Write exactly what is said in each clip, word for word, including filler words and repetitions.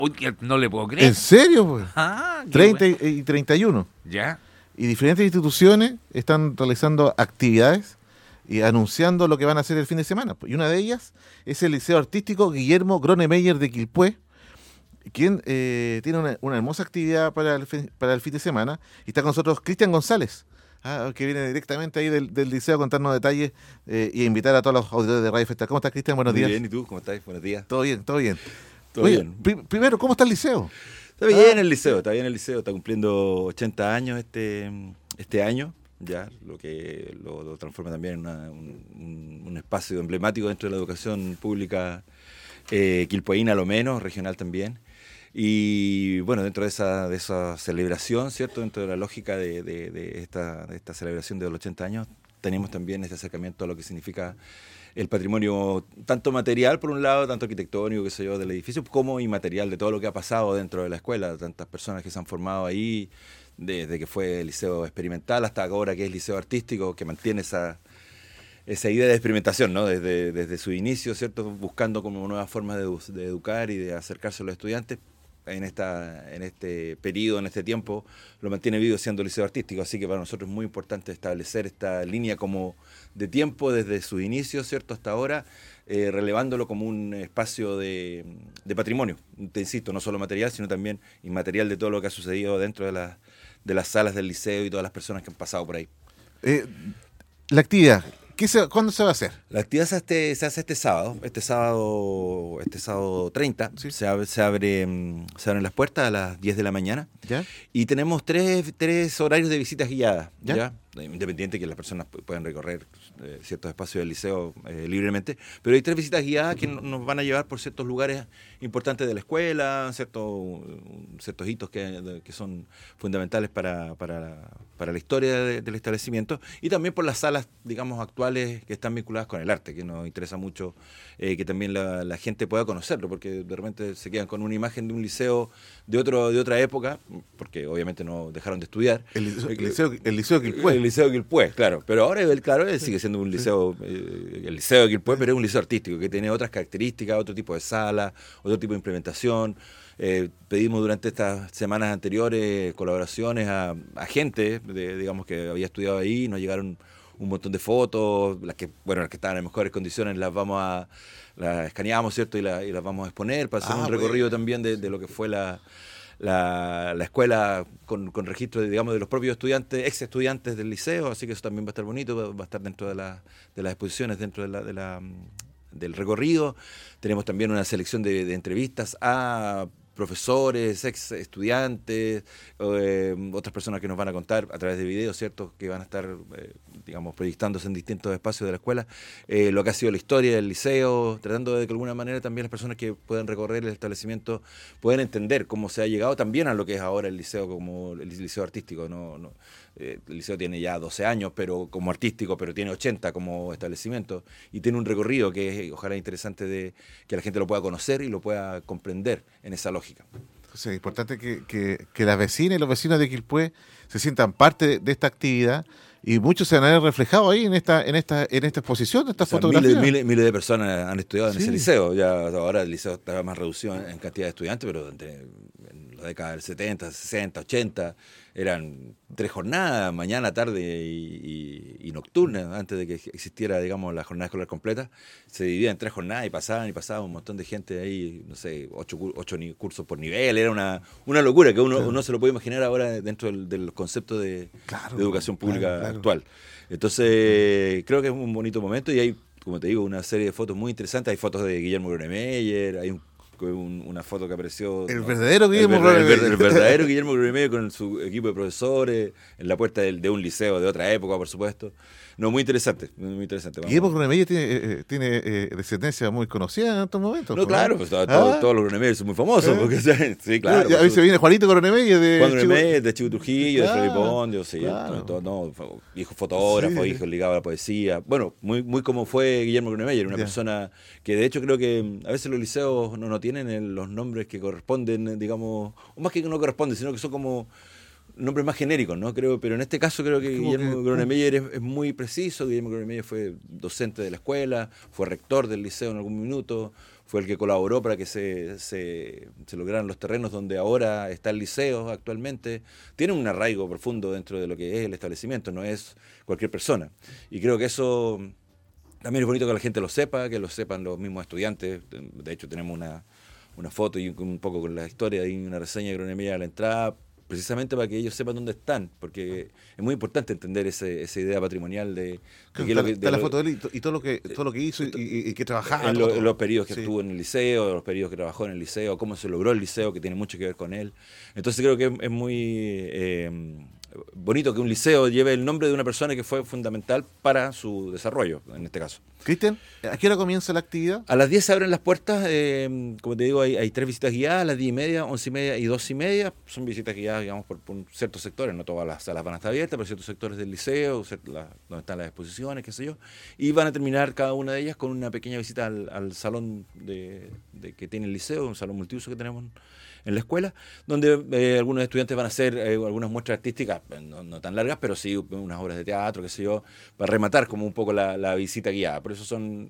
Uy, no le puedo creer. ¿En serio? Pues? Ah, treinta y treinta y uno. Ya. Y diferentes instituciones están realizando actividades y anunciando lo que van a hacer el fin de semana. Y una de ellas es el Liceo Artístico Guillermo Gronemeyer de Quilpué, quien eh, tiene una, una hermosa actividad para el, fin, para el fin de semana. Y está con nosotros Cristian González, ah, que viene directamente ahí del, del liceo a contarnos detalles eh, y a invitar a todos los auditores de Radio Festa. ¿Cómo estás, Cristian? Buenos Muy días. Bien, ¿y tú? ¿Cómo estás? Buenos días. Todo bien, todo bien. Todo Oye, bien. Pr primero, ¿cómo está el liceo? Está bien ah. el liceo, está bien el liceo, está cumpliendo ochenta años este, este año, ya, lo que lo, lo transforma también en una, un, un espacio emblemático dentro de la educación pública eh, quilpueína, a lo menos, regional también. Y bueno, dentro de esa, de esa celebración, ¿cierto? Dentro de la lógica de, de, de, esta, de esta celebración de los ochenta años, tenemos también este acercamiento a lo que significa el patrimonio, tanto material por un lado, tanto arquitectónico, qué sé yo, del edificio, como inmaterial de todo lo que ha pasado dentro de la escuela, tantas personas que se han formado ahí, desde que fue el liceo experimental hasta ahora que es liceo artístico, que mantiene esa, esa idea de experimentación, ¿no? Desde, desde su inicio, ¿cierto? Buscando como nuevas formas de, de educar y de acercarse a los estudiantes. En, esta, en este periodo, en este tiempo, lo mantiene vivo siendo liceo artístico, así que para nosotros es muy importante establecer esta línea como de tiempo desde sus inicios, ¿cierto?, hasta ahora, eh, relevándolo como un espacio de, de patrimonio, te insisto, no solo material, sino también inmaterial de todo lo que ha sucedido dentro de, la, de las salas del liceo y todas las personas que han pasado por ahí. Eh, la actividad, ¿qué se, ¿cuándo se va a hacer? La actividad se hace, se hace este sábado, este sábado, este sábado treinta, sí. se, abre, se, abre, se abren las puertas a las diez de la mañana. ¿Ya? Y tenemos tres, tres horarios de visitas guiadas, ¿Ya? ¿ya? Independiente que las personas puedan recorrer eh, ciertos espacios del liceo eh, libremente, pero hay tres visitas guiadas que nos van a llevar por ciertos lugares importantes de la escuela, ciertos, ciertos hitos que, que son fundamentales para, para, para la historia de, del establecimiento, y también por las salas, digamos, actuales que están vinculadas con el arte, que nos interesa mucho eh, que también la, la gente pueda conocerlo, porque de repente se quedan con una imagen de un liceo de, otro, de otra época, porque obviamente no dejaron de estudiar. El liceo, el liceo, el liceo de Quilpué. El liceo de Quilpué, claro. Pero ahora, claro, él sigue siendo un liceo, eh, el liceo de Quilpué, pero es un liceo artístico que tiene otras características, otro tipo de sala, otro tipo de implementación. Eh, pedimos durante estas semanas anteriores colaboraciones a, a gente, de, digamos, que había estudiado ahí, nos llegaron un montón de fotos, las que, bueno, las que estaban en mejores condiciones las vamos a, las escaneamos, ¿cierto? Y, la, y las vamos a exponer para hacer ah, un recorrido bueno. también de, de lo que fue la... La, la escuela con, con registro de, digamos, de los propios estudiantes, ex estudiantes del liceo, así que eso también va a estar bonito, va a estar dentro de, la, de las exposiciones, dentro de la, de la, del recorrido. Tenemos también una selección de, de entrevistas a profesores, ex estudiantes, eh, otras personas que nos van a contar a través de videos, ¿cierto?, que van a estar, eh, digamos, proyectándose en distintos espacios de la escuela, eh, lo que ha sido la historia del liceo, tratando de que de alguna manera también las personas que puedan recorrer el establecimiento puedan entender cómo se ha llegado también a lo que es ahora el liceo como el liceo artístico. No, no, eh, el liceo tiene ya doce años pero como artístico, pero tiene ochenta como establecimiento, y tiene un recorrido que es, ojalá, interesante de que la gente lo pueda conocer y lo pueda comprender en esa lógica. Entonces, es importante que, que, que las vecinas y los vecinos de Quilpué se sientan parte de, de esta actividad, y muchos se van a ver reflejados ahí en esta en esta en esta exposición, en esta o sea, fotografía. Miles, miles, miles de personas han estudiado sí. en ese liceo. Ya ahora el liceo está más reducido en, en cantidad de estudiantes, pero entre, en la década del setenta, sesenta, ochenta eran tres jornadas, mañana, tarde y, y, y nocturna, antes de que existiera, digamos, la jornada escolar completa. Se dividía en tres jornadas y pasaban y pasaban un montón de gente ahí, no sé, ocho, ocho cursos por nivel. Era una, una locura que uno, claro. uno se lo puede imaginar ahora dentro del, del concepto de, claro, de educación pública claro, claro. actual. Entonces, creo que es un bonito momento, y hay, como te digo, una serie de fotos muy interesantes. Hay fotos de Guillermo Gronemeyer, hay un Un, una foto que apareció... El ¿no? verdadero Guillermo el, ver, Gronemeyer. El, el verdadero Guillermo Gronemeyer con su equipo de profesores en la puerta de, de un liceo de otra época, por supuesto. No, muy interesante, muy interesante. Guillermo Gronemeyer tiene, eh, tiene eh, descendencia muy conocida en estos momentos. No, claro, pues, todo, ¿Ah? todos los Gronemeyer son muy famosos. ¿Eh? Porque, sí, claro. A veces viene Juanito Gronemeyer de Juan Gronemeyer, de Chico Trujillo, claro, de Felipe Pondio, sí, claro. todo, no, hijo fotógrafo, sí. hijo ligado a la poesía. Bueno, muy, muy como fue Guillermo Gronemeyer, una yeah. persona que de hecho creo que a veces los liceos no, no tienen el, los nombres que corresponden, digamos, o más que no corresponden, sino que son como nombres más genéricos, ¿no? Creo, pero en este caso creo que Guillermo que, Gronemeyer es, es muy preciso. Guillermo Gronemeyer fue docente de la escuela, fue rector del liceo en algún minuto, fue el que colaboró para que se, se, se lograran los terrenos donde ahora está el liceo actualmente. Tiene un arraigo profundo dentro de lo que es el establecimiento, no es cualquier persona. Y creo que eso también es bonito que la gente lo sepa, que lo sepan los mismos estudiantes. De hecho, tenemos una, una foto y un poco con la historia y una reseña de agronomía a la entrada, precisamente para que ellos sepan dónde están, porque es muy importante entender ese, esa idea patrimonial de, de Claro, qué es está, lo que... está de la lo- foto de él y, to- y todo lo que todo lo que hizo y, y- y que trabajaba. en, todo, lo- todo. en los periodos que Sí. estuvo en el liceo, los periodos que trabajó en el liceo, cómo se logró el liceo, que tiene mucho que ver con él. Entonces creo que es, es muy eh, bonito que un liceo lleve el nombre de una persona que fue fundamental para su desarrollo, en este caso. Cristian, ¿a qué hora comienza la actividad? A las diez se abren las puertas, eh, como te digo, hay, hay tres visitas guiadas, a las diez y media, once y media y dos y media. Son visitas guiadas, digamos, por, por ciertos sectores, no todas las salas van a estar abiertas, pero ciertos sectores del liceo, ciert- la- donde están las exposiciones, qué sé yo. Y van a terminar cada una de ellas con una pequeña visita al, al salón de, de que tiene el liceo, un salón multiuso que tenemos en la escuela, donde eh, algunos estudiantes van a hacer eh, algunas muestras artísticas, no, no tan largas, pero sí unas obras de teatro, qué sé yo, para rematar como un poco la, la visita guiada. Por eso son,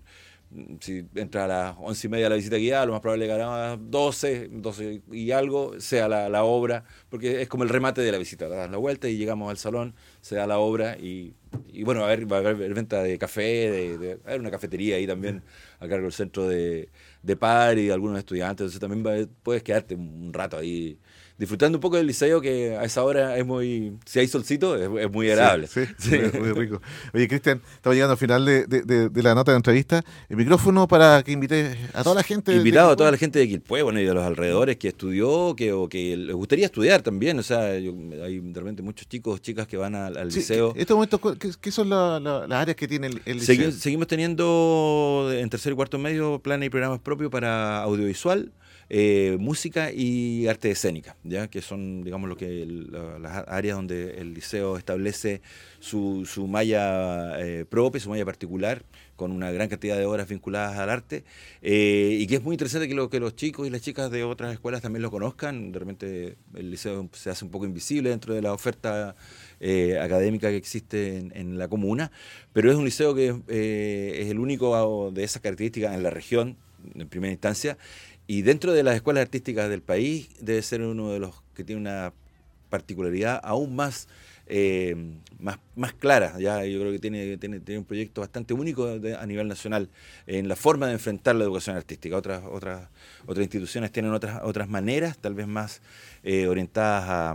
si entra a las once y media la visita guiada, lo más probable es que a las doce, doce y algo sea la, la obra, porque es como el remate de la visita, das la vuelta y llegamos al salón, se da la obra y, y bueno, va a haber, va a haber venta de café, de, de, va a haber una cafetería ahí también a cargo del centro de, de par y de algunos estudiantes, entonces también va, puedes quedarte un rato ahí disfrutando un poco del liceo, que a esa hora es muy, si hay solcito, es, es muy agradable. Sí, sí, Muy, muy rico. Oye, Cristian, estamos llegando al final de, de- de- de la nota de entrevista. El micrófono para que invite a toda la gente. de- Invitado de- a toda la gente de Quilpué, bueno, y de los alrededores que estudió, que, o que les gustaría estudiar también, o sea, yo- hay de repente muchos chicos, chicas que van al, al Sí, liceo. ¿en estos momentos cu- qué, qué son la- la- las áreas que tiene el, el liceo? Segui- seguimos teniendo en tercer y cuarto medio planes y programas propios para audiovisual, eh, música y arte escénica, ya que son, digamos, lo que el- la- las áreas donde el liceo establece su, su malla eh, propia, su malla particular, con una gran cantidad de horas vinculadas al arte, eh, y que es muy interesante que, lo, que los chicos y las chicas de otras escuelas también lo conozcan. De repente el liceo se hace un poco invisible dentro de la oferta eh, académica que existe en, en la comuna, pero es un liceo que eh, es el único de esas características en la región, en primera instancia, y dentro de las escuelas artísticas del país debe ser uno de los que tiene una particularidad aún más, eh, más, más clara. Ya yo creo que tiene, tiene, tiene un proyecto bastante único de- a nivel nacional en la forma de enfrentar la educación artística. Otras, otras, otras instituciones tienen otras, otras maneras, tal vez más eh, orientadas a,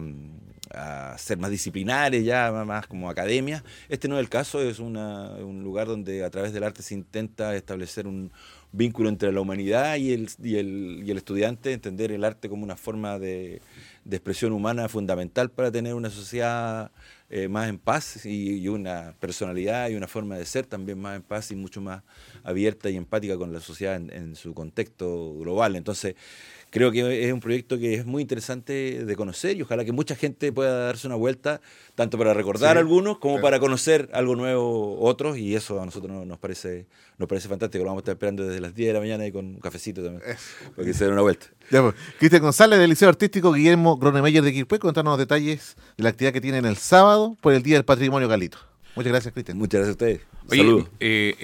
a ser más disciplinares, ya más, más como academia. Este no es el caso, es una, un lugar donde a través del arte se intenta establecer un vínculo entre la humanidad y el, y el, y el estudiante, entender el arte como una forma de, de expresión humana fundamental para tener una sociedad eh, más en paz y, y una personalidad y una forma de ser también más en paz y mucho más abierta y empática con la sociedad en, en su contexto global. Entonces, creo que es un proyecto que es muy interesante de conocer y ojalá que mucha gente pueda darse una vuelta, tanto para recordar Sí, algunos como claro. para conocer algo nuevo otros, y eso a nosotros nos- nos parece, nos parece fantástico. Lo vamos a estar esperando desde las diez de la mañana y con un cafecito también, para que se den una vuelta. Ya, pues. Cristian González, del Liceo Artístico Guillermo Gronemeyer de Quilpué, contarnos los detalles de la actividad que tienen el sábado por el Día del Patrimonio Galito. Muchas gracias, Cristian. Muchas gracias a ustedes. Oye, Saludos. eh,